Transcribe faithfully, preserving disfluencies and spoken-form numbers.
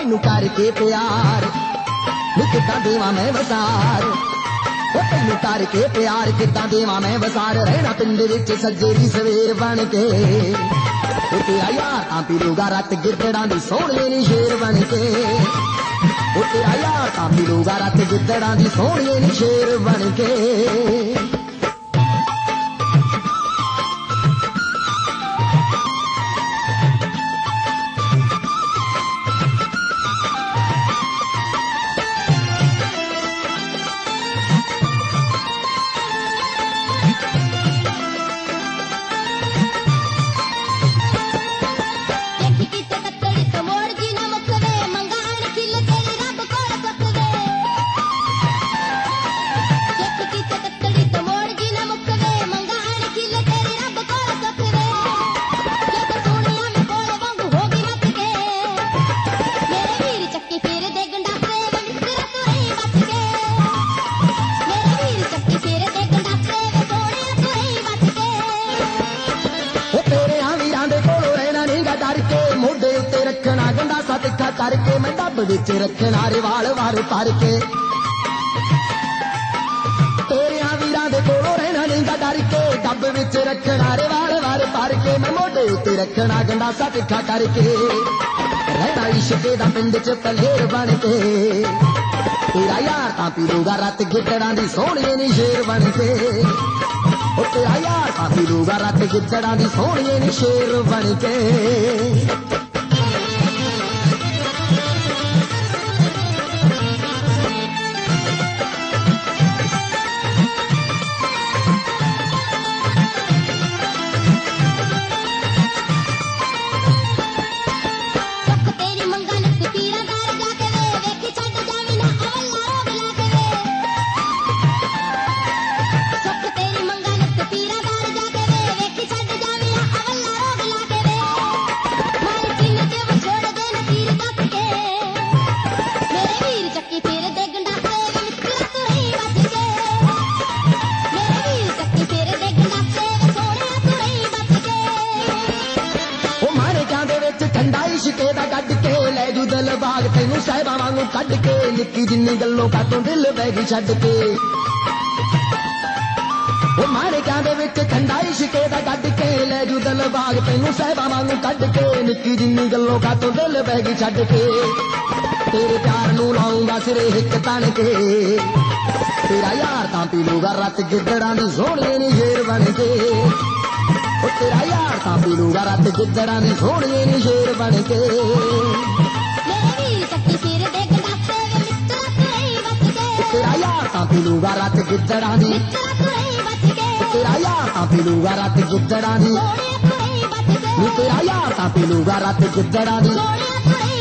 तैनू करके प्यार किद्दां देवां मैं वसार ओ तैनू करके प्यार किद्दां देवां मैं वसार रहना पिंड विच सज्जे दी सवेर बन के ओ तेरा यार तां पीलूगा रत गिद्दड़ां दी सोहणिए नी शेर बन के ओ तेरा यार तां पीलूगा रत गिद्दड़ां दी सोहणिए नी शेर बन के करके मैं डब विच रखना रिवाल वार भर के तेरिया वीरां दे कोलों रहना नहीं डर के डब विच रखना रिवाल वार भर के मैं मोढे उत्ते रखना गंडासा तिखा करके रहना इश्क दा पिंड च पलेर बन के तेरा यार तां पीलूगा रत गिद्दड़ां दी सोहणिए नी शेर बन के ओ तेरा यार तां पीलूगा रत गिद्दड़ां दी सोहणिए नी शेर बन के तैनू साहिबा वांगू कढ के निक्की जिन्नी गल्लों कातों दिल बह गई छड्ड के ओ मारे क्या दे विच ठंडा इश्के दा कढ के ले जू दिल बाग तैनू साहिबा वांगू कढ के निक्की जिन्नी गल्लों कातों दिल बह गई छड्ड के तेरे प्यार नू लाऊंगा सिरे हिक तन के तेरा यार तां पीलूगा रत गिद्दड़ां दी सोहणिए नी शेर बन के ओ तेरा यार तां पीलूगा रत गिद्दड़ां दी सोहणिए नी शेर बन के तेरा यार तां पीलूगा रत गिद्दड़ां दी तेरा यार तां पीलूगा रत गिद्दड़ां दी तेरा यार तां पीलूगा रत गिद्दड़ां दी